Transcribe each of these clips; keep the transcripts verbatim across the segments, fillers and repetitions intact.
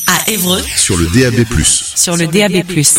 À Évreux. Sur le D A B plus. Sur le D A B plus.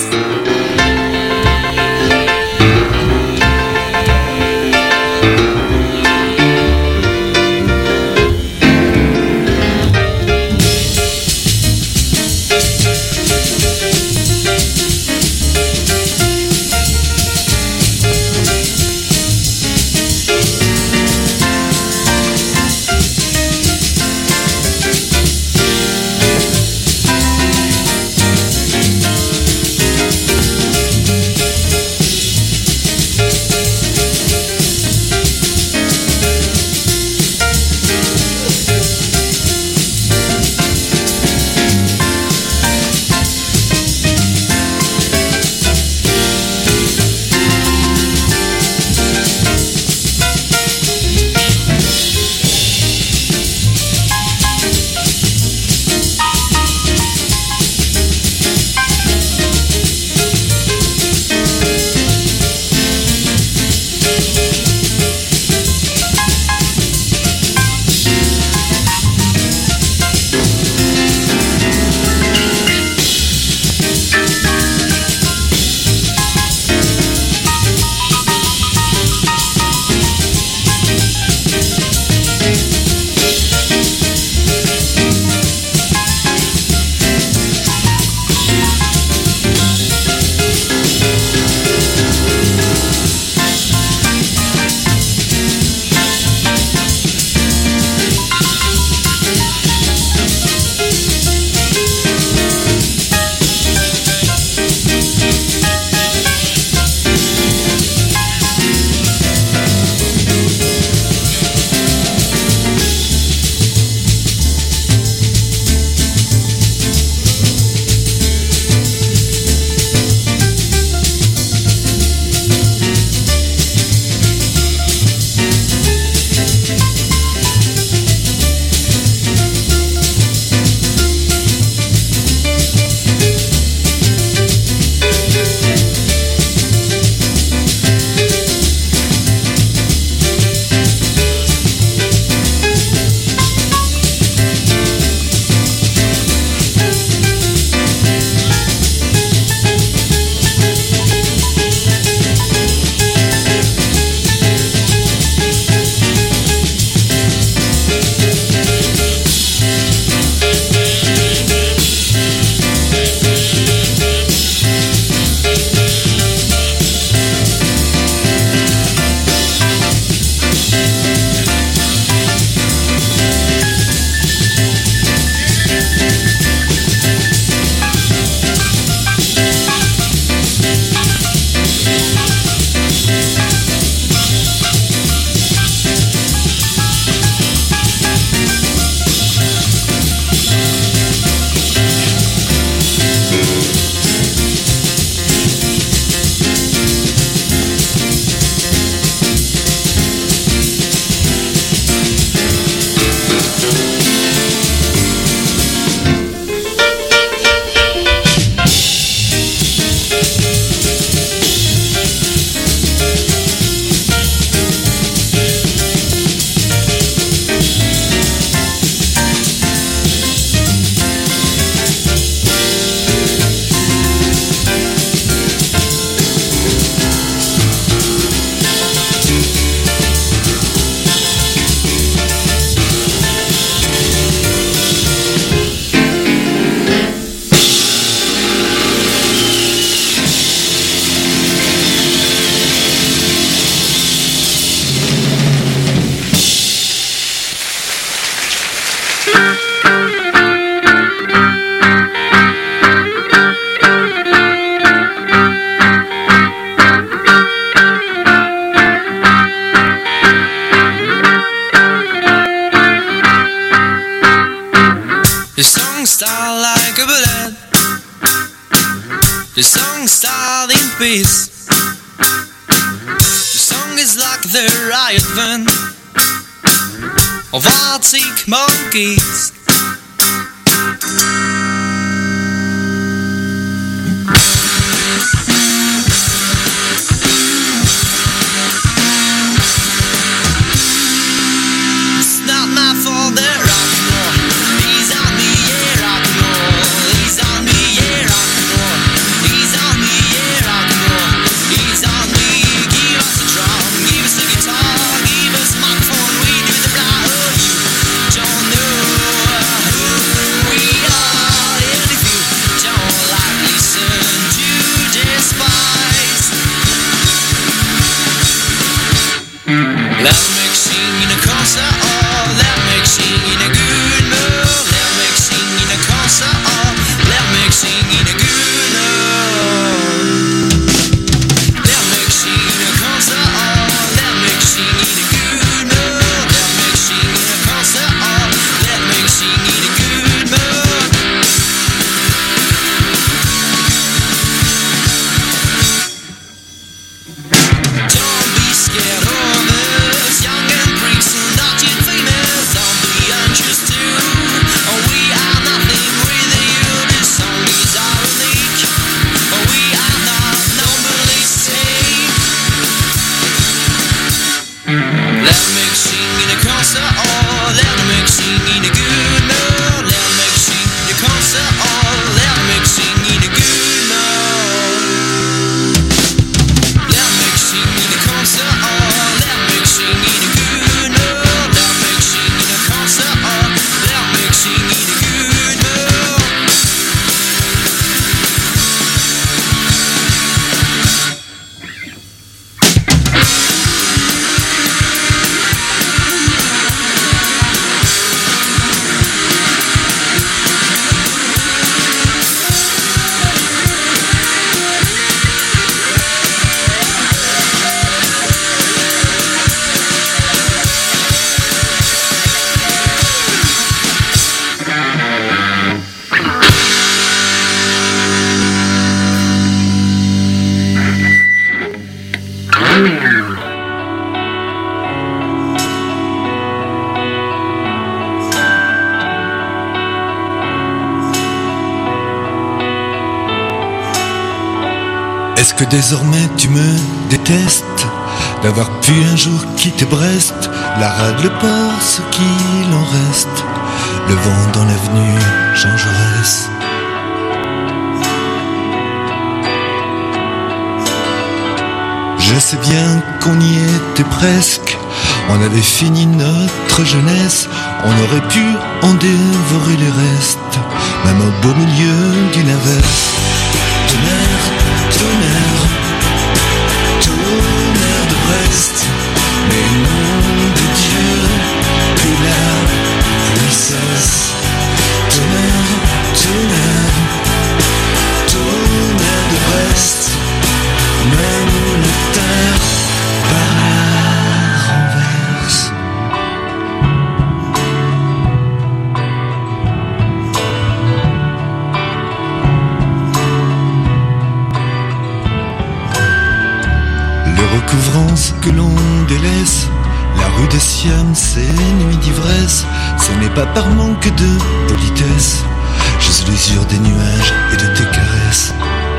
The song started in peace. The song is like the riot van of Arctic monkeys. It's not my fault that rock and roll is on the air rock and roll. Est-ce que désormais tu me détestes d'avoir pu un jour quitter Brest, la rade, le port, ce qu'il en reste, le vent dans l'avenue Jean Jaurès. Je sais bien qu'on y était presque, on avait fini notre jeunesse, on aurait pu en dévorer les restes, même au beau milieu d'une averse. Tonnerre, tonnerre, tonnerre de Brest, mais nom de Dieu, que la pluie cesse. Tonnerre, tonnerre, tonnerre de Brest, même le terre par la renverse. Le recouvrance que l'on délaisse, la rue des Siam, ces nuits d'ivresse, ce n'est pas par manque de politesse, juste l'usure des nuages et de tes caresses.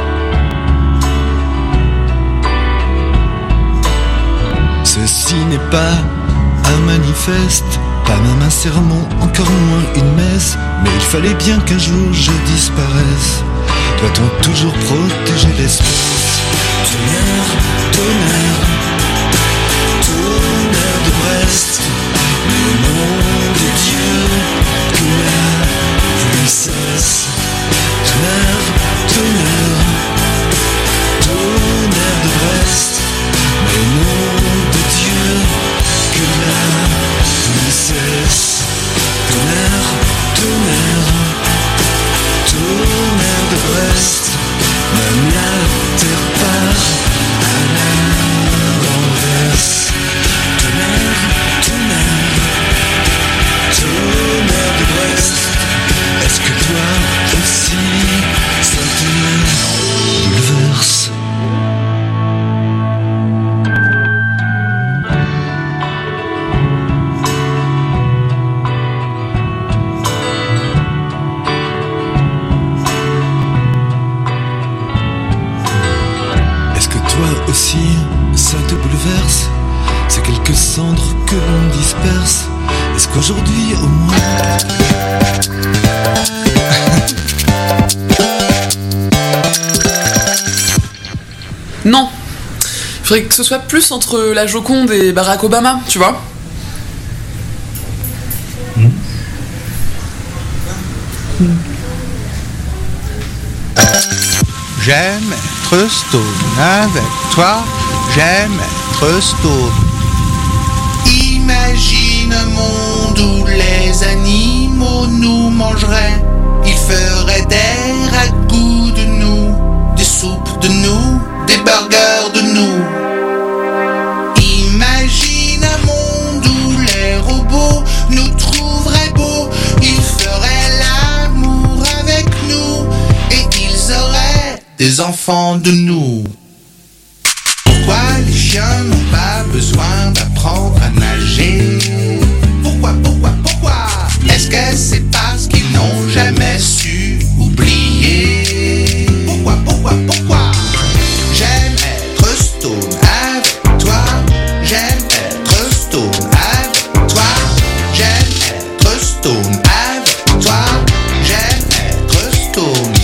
Ceci n'est pas un manifeste, pas même un sermon, encore moins une messe, mais il fallait bien qu'un jour je disparaisse. Doit-on toujours protéger l'espèce? Tonnerre, tonnerre, tonnerre de Brest, mais au nom de Dieu, que la pluie cesse. Tonnerre, tonnerre, tonnerre de Brest, mais au nom de Dieu, que la pluie cesse. Tonnerre, tonnerre, tonnerre de Brest, même la terre part à l'inverse. Tonnerre, tonnerre, tonnerre de Brest, est-ce que toi aussi ça te bouleverse? Aussi, ça te bouleverse, c'est quelques cendres que l'on disperse. Est-ce qu'aujourd'hui au moins Non, il faudrait que ce soit plus entre la Joconde et Barack Obama, tu vois. Mmh. Mmh. J'aime être stone avec toi, j'aime être stone. Imagine un monde où les animaux nous mangeraient. Ils feraient des ragoûts de nous, des soupes de nous, des burgers de nous. Imagine un monde où les robots nous trouveraient beaux. Ils feraient l'amour avec nous et ils auraient des enfants de nous. Pourquoi les chiens n'ont pas besoin d'apprendre à nager? Pourquoi, pourquoi, pourquoi? Est-ce que c'est parce qu'ils n'ont jamais su oublier? Pourquoi, pourquoi, pourquoi? J'aime être stone avec toi. J'aime être stone avec toi. J'aime être stone avec toi. J'aime être stone.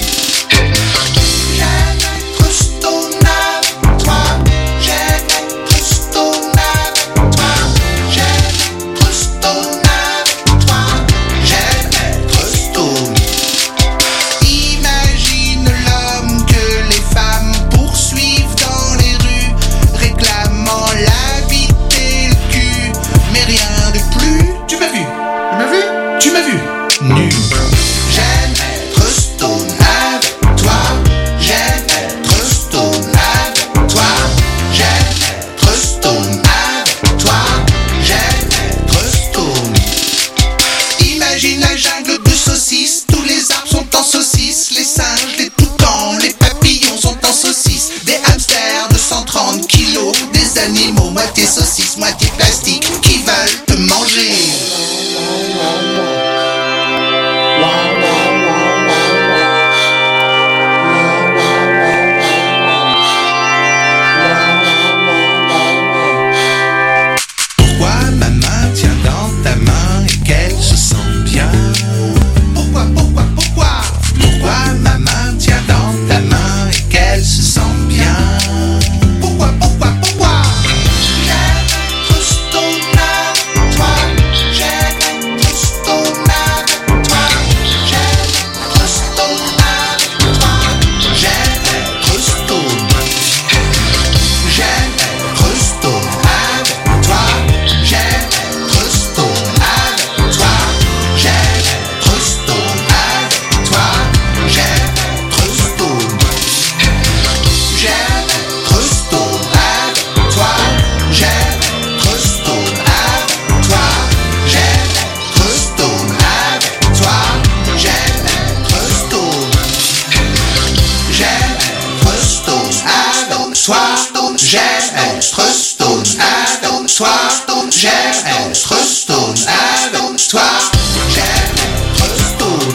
toi, j'aime être stone avec toi, j'aime être stone avec toi, j'aime être stone.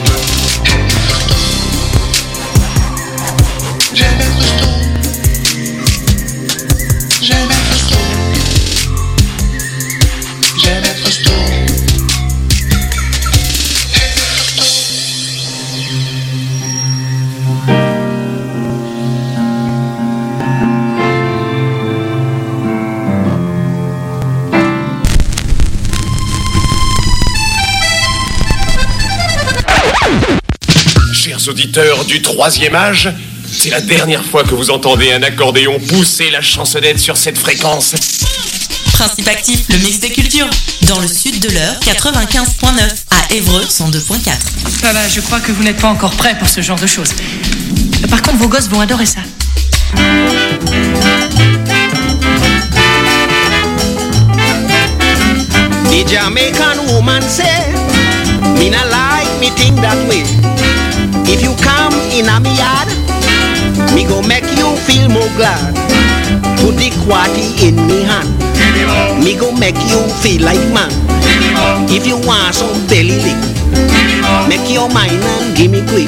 J'aime être stone. J'aime être stone. J'aime être stone. Chers auditeurs du troisième âge, c'est la dernière fois que vous entendez un accordéon pousser la chansonnette sur cette fréquence. Principe actif, le mix des cultures. Dans le sud de l'heure, quatre-vingt-quinze virgule neuf. À Évreux, cent deux virgule quatre. Ah bah, je crois que vous n'êtes pas encore prêts pour ce genre de choses. Par contre, vos gosses vont adorer ça. The Jamaican woman said, me not like me think that way. If you come in a me yard, me go make you feel more glad. Put the quatty in me hand, me go make you feel like man. If you want some belly lick, make your mind and give me quick.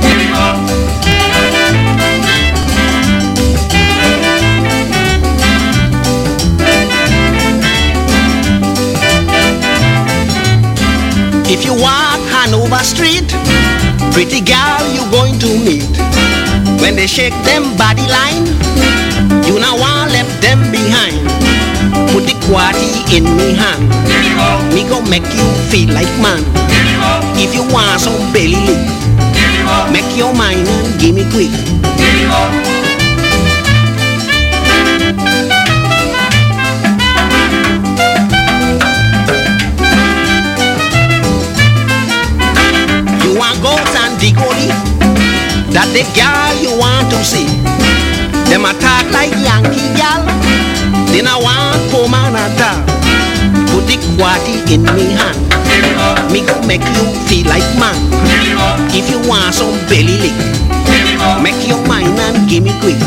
If you walk Hanover Street, pretty girl you going to meet. When they shake them body line, you now want left them behind. Put the quatty in me hand, me go make you feel like man. If you want some belly lick, make your mind and give me quick. You want goats and digoli, that the girl you want to see. Them attack like Yankee gal, then I want poor man attack. Put the quatty in me hand, me go make you feel like man. If you want some belly lick, make your mind and give me quick.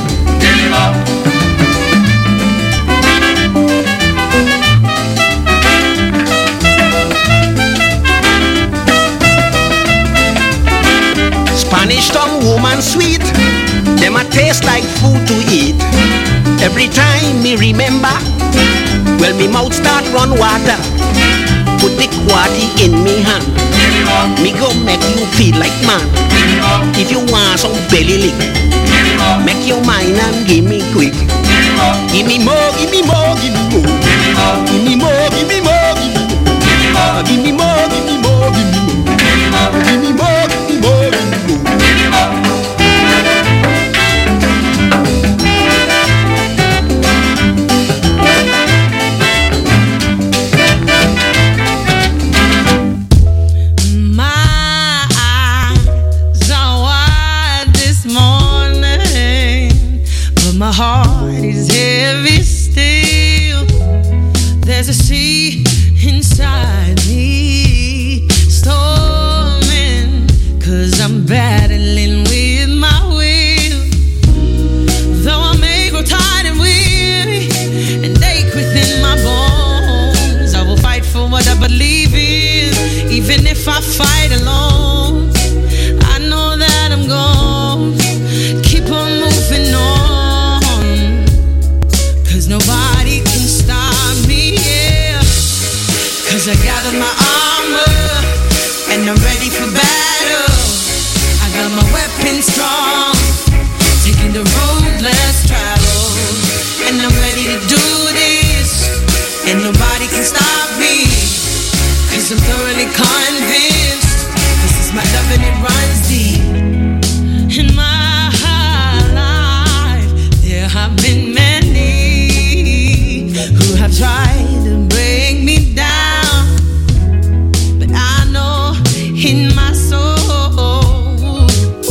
Spanish tongue woman sweet, them a taste like food to eat. Every time me remember, well me mouth start run water. Put the quatty in me hand, me go make you feel like man. If you want some belly lick, make your mind and give me quick. Give me more, give me more, give me more. Give me more, give me more, give me more. Give me more, give me more, give me more. Give me more, give me more, give me more. My eyes are wide this morning, but my heart is heavy still. There's a sea inside me storming, 'cause I'm battling with my will. Though I may grow tired and weary and ache within my bones, I will fight for what I believe in, even if I fight alone. I know that I'm gonna keep on moving on, 'cause nobody can stop me, yeah. 'Cause I gathered my armor and I'm ready for battle. I got my weapons strong, taking the road less traveled, and I'm ready to do this, and nobody can stop me, 'cause I'm thoroughly convinced this is my love and it runs deep. In my life there have been many who have tried to break me down, but I know in my soul,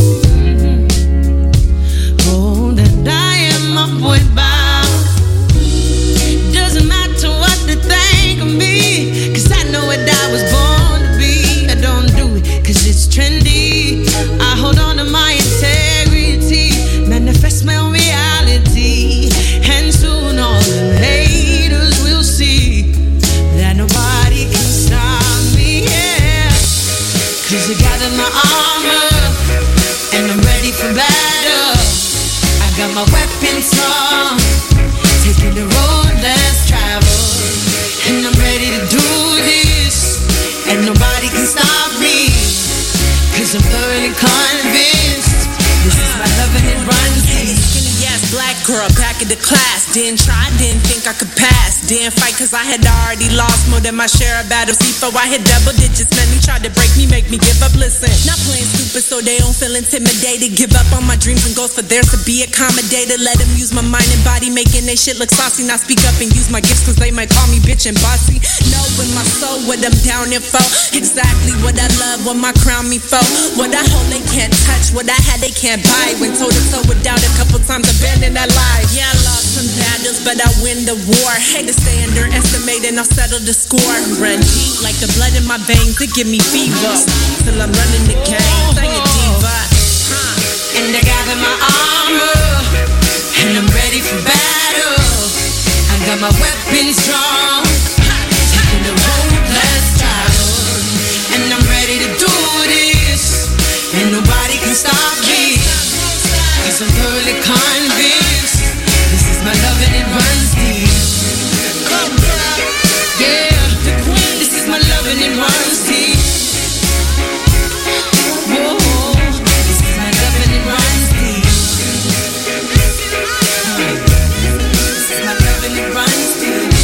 oh, that I am upward bound. Doesn't matter what they think of me, 'cause I know what I was born to be. I don't do it 'cause it's trendy. I hold on to my integrity. battle. I got my weapons strong, taking the road less traveled, and I'm ready to do this, and nobody can stop me, cause I'm thoroughly convinced this is my love and it runs deep. Skinny ass black girl back in the class, didn't try, didn't think I could pass, didn't fight cause I had already lost more than my share of battles. Before I hit double digits, man, he tried to break me, make me give up. Listen, not playing stupid so they don't feel intimidated. Give up on my dreams and goals for theirs to be accommodated. Let them use my mind and body, making they shit look saucy. Now speak up and use my gifts cause they might call me bitch and bossy. Know in my soul what I'm down here for, exactly what I love, what my crown me for, what I hold they can't touch, what I had they can't buy. When toe to toe with doubt a couple times, abandoned that lie. Yeah, I lost some battles, but I win the war. Hate to stay underestimated, I'll settle the score. Run deep like the blood in my veins, it give me fever. Till I'm running the game, sing a diva. Huh. And I gather my armor, and I'm ready for battle. I got my weapons strong, taking the road less traveled, and I'm ready to do this, and nobody can stop me, cause I'm thoroughly convinced this is my love and it runs deep. Yeah, this is my love and it runs deep. Whoa, this is my love and it runs deep. This is my love and it runs deep.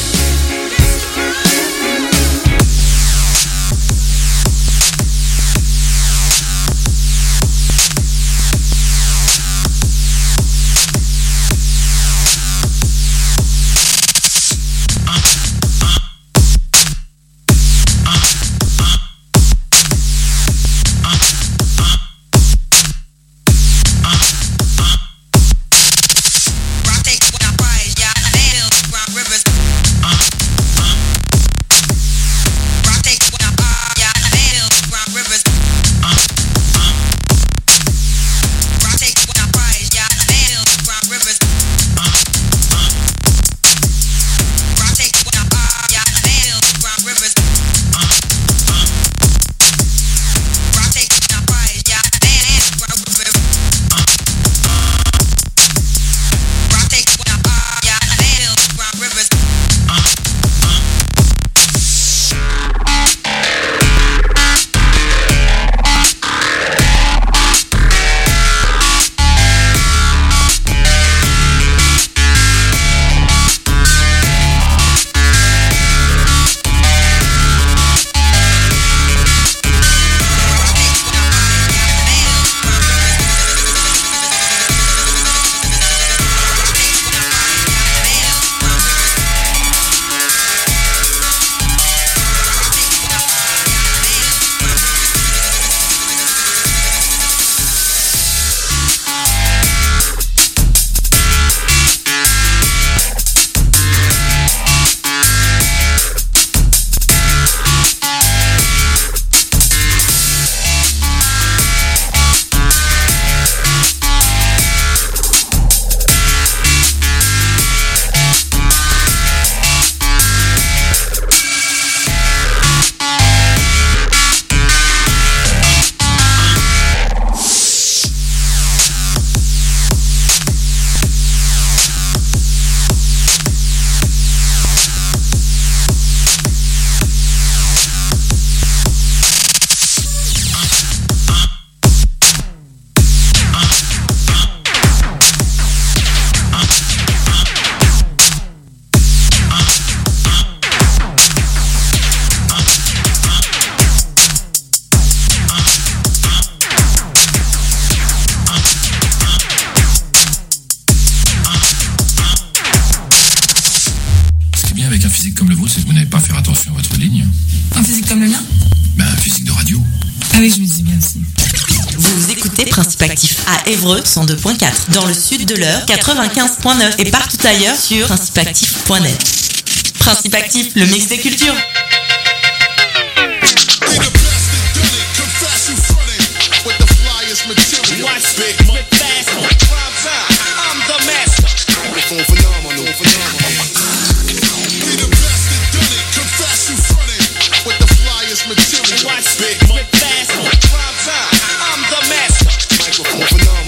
Principe Actif à Évreux cent deux point quatre, dans le sud de l'Eure quatre-vingt-quinze point neuf et partout ailleurs sur principe actif point net. Principe Actif, le mix des cultures. Phenomenal.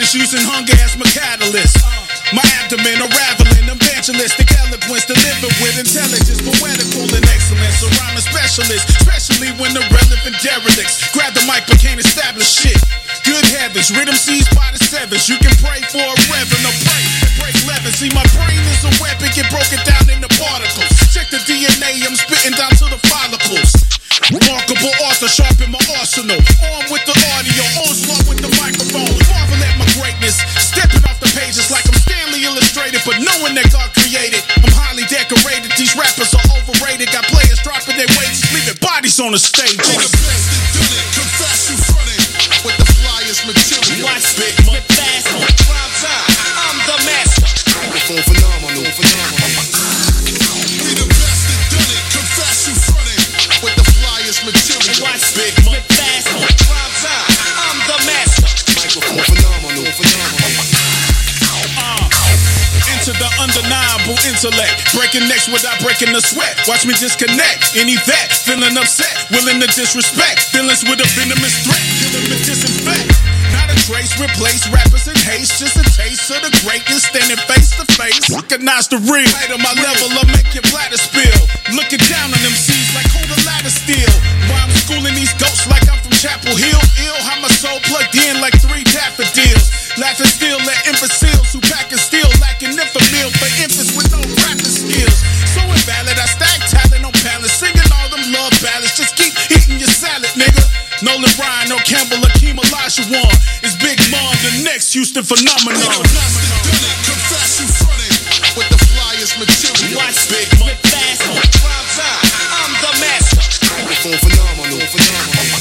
Just using hunger as my catalyst. My abdomen unraveling, evangelistic eloquence, delivered with intelligence, poetical and excellence. A rhyming specialist, especially when the relevant derelicts grab the mic but can't establish shit. Good heavens, rhythm seeds by the sevens. You can pray for a reverend or pray and break leaven. See, my brain is a weapon, get broken down into particles. Check the D N A, I'm spitting down to the follicles. Remarkable author, sharpen my arsenal. Armed with the audio, onslaught with the microphone. Marvel at my greatness, stepping off the pages like I'm Stanley Illustrated, but knowing that God created. I'm highly decorated, these rappers are overrated. Got players dropping their weights, leaving bodies on the stage. On the stage, confess you fronting with the flyest material. Why spit my fast on prime time? I'm the master. Microphone phenomenal, phenomenal. We the best that done it. Confess you fronting with the flyest material. Why spit my fast on prime time? I'm the master. Microphone phenomenal, phenomenal. Into the undeniable intellect, breaking necks without breaking the sweat. Watch me disconnect. Any vet feeling upset, willing to disrespect. Feelings with a venomous threat, kill them and disinfect. Not a trace, replace rappers in haste. Just a taste of the greatness, standing face to face. Recognize the real. Right on my level, I'll make your bladder spill. Looking down on them C's like hold a ladder still. While I'm schooling these ghosts like I'm from Chapel Hill. Ill, how my soul plugged in like three daffodils. Laughing still at imbeciles who packing steel, lacking infamil for infants with no rapping skills. So invalid, I stack talent on palace, singing all them love ballads. Just keep eating your salad, nigga. Nolan Ryan, no Campbell, Akeem Olajuwon. It's Big Mom, the next Houston phenomenon. Confess you fronting with the flyest material. Why spit my fast on prime time? I'm the master. Microphone phenomenal, phenomenal.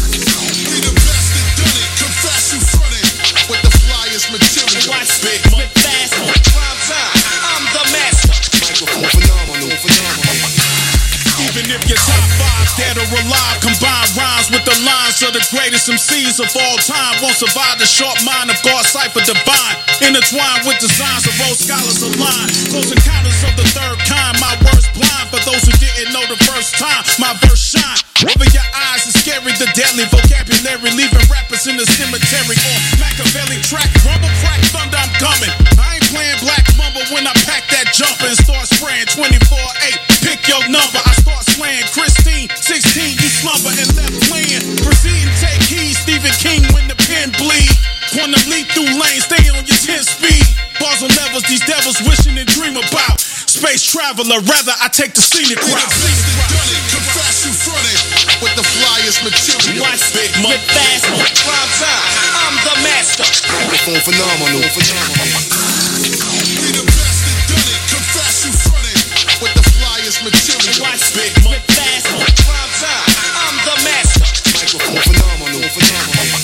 We the best that done it. Confess you fronting with the flyest material. Why spit my fast on prime time? I'm the master. Microphone phenomenal, phenomenal. Even if your top five dead or alive, combine rhymes with the lines of the greatest M Cs of all time. Won't survive the short mind of God, cipher divine. Intertwined with designs of old scholars aligned. Close encounters of the third kind. My words blind for those who didn't know the first time. My verse shine. Over your eyes is scary, the deadly vocabulary, leaving rappers in the cemetery. Or Machiavelli track, rumble, crack, thunder, I'm coming. I ain't playing black mumble when I pack that jumper and start spraying twenty-four eight. Pick your number, I start slaying Christine, sixteen, you slumber and left playing. Proceed and take heed, Stephen King when the pen bleed. Quantum leap through lanes, stay on your ten speed. Bars and levels, these devils wishing and dream about. Space traveler, rather I take the scenic route. Confess you fronted with the flyest material. Why spit my fast on prime time? I'm the master. Microphone phenomenal, phenomenal. We the best that done it. Confess you fronted with the flyest material. Why spit my fast on prime time? I'm the master. Microphone phenomenal, phenomenal.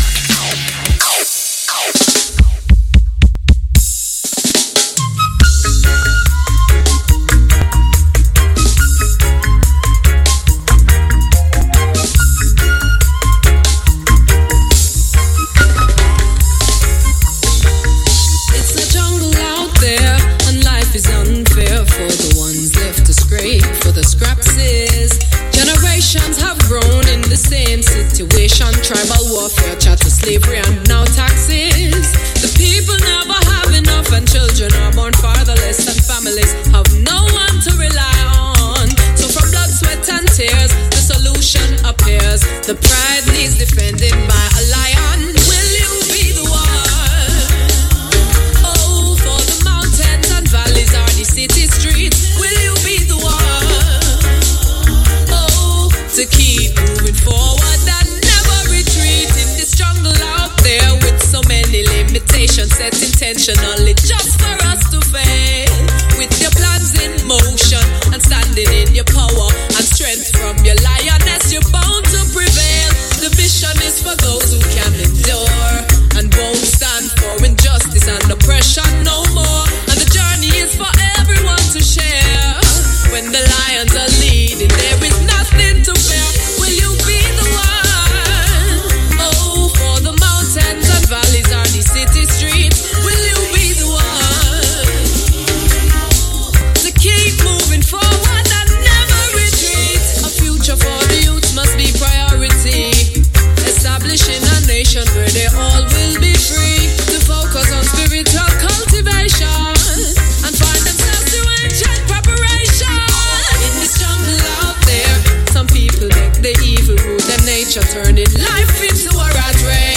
Tribal warfare, chat for slavery and now taxes. The people never have enough and children are born fatherless and families have no one to rely on. So from blood, sweat and tears, the solution appears. The pride needs defending by a lion. Will you be the one? Oh, for the mountains and valleys are the city streets. Will you be the one? Oh, to keep moving forward and there with so many limitations set intentionally just for us to fail. With your plans in motion and standing in your power and strength from your lioness, you're bound to prevail. The you're turning life into a rat race.